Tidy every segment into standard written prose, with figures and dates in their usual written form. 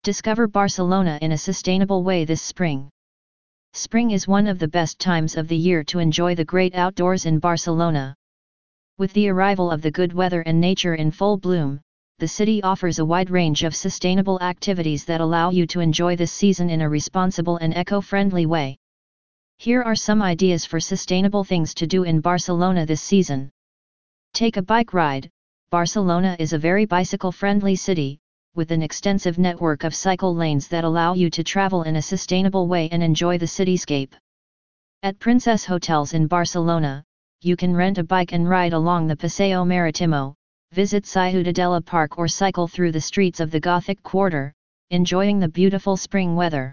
Discover Barcelona in a sustainable way this spring. Spring is one of the best times of the year to enjoy the great outdoors in Barcelona. With the arrival of the good weather and nature in full bloom, the city offers a wide range of sustainable activities that allow you to enjoy this season in a responsible and eco-friendly way. Here are some ideas for sustainable things to do in Barcelona this season. Take a bike ride. Barcelona is a very bicycle-friendly city, with an extensive network of cycle lanes that allow you to travel in a sustainable way and enjoy the cityscape. At Princess Hotels in Barcelona, you can rent a bike and ride along the Paseo Marítimo, visit Ciutadella Park or cycle through the streets of the Gothic Quarter, enjoying the beautiful spring weather.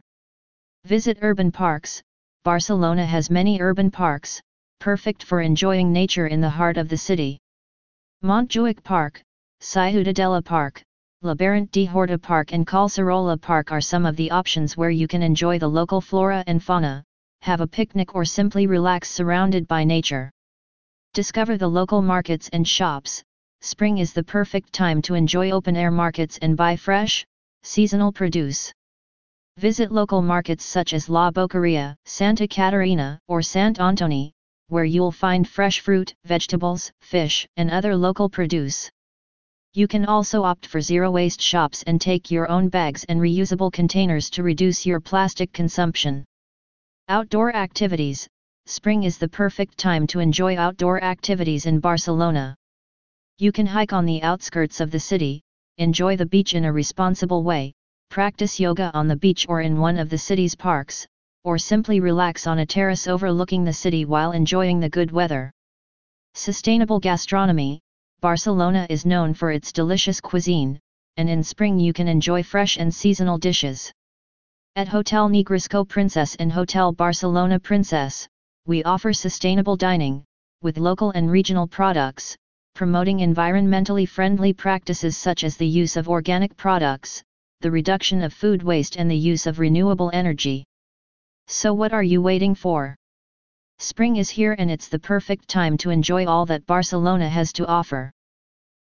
Visit urban parks. Barcelona has many urban parks, perfect for enjoying nature in the heart of the city. Montjuic Park, Ciutadella Park, Laberint de Horta Park and Collserola Park are some of the options where you can enjoy the local flora and fauna, have a picnic or simply relax surrounded by nature. Discover the local markets and shops. Spring is the perfect time to enjoy open-air markets and buy fresh, seasonal produce. Visit local markets such as La Boqueria, Santa Catarina, or Sant Antoni, where you'll find fresh fruit, vegetables, fish, and other local produce. You can also opt for zero-waste shops and take your own bags and reusable containers to reduce your plastic consumption. Outdoor activities. Spring is the perfect time to enjoy outdoor activities in Barcelona. You can hike on the outskirts of the city, enjoy the beach in a responsible way, practice yoga on the beach or in one of the city's parks, or simply relax on a terrace overlooking the city while enjoying the good weather. Sustainable gastronomy. Barcelona is known for its delicious cuisine, and in spring you can enjoy fresh and seasonal dishes. At Hotel Negresco Princess and Hotel Barcelona Princess, we offer sustainable dining, with local and regional products, promoting environmentally friendly practices such as the use of organic products, the reduction of food waste and the use of renewable energy. So what are you waiting for? Spring is here and it's the perfect time to enjoy all that Barcelona has to offer.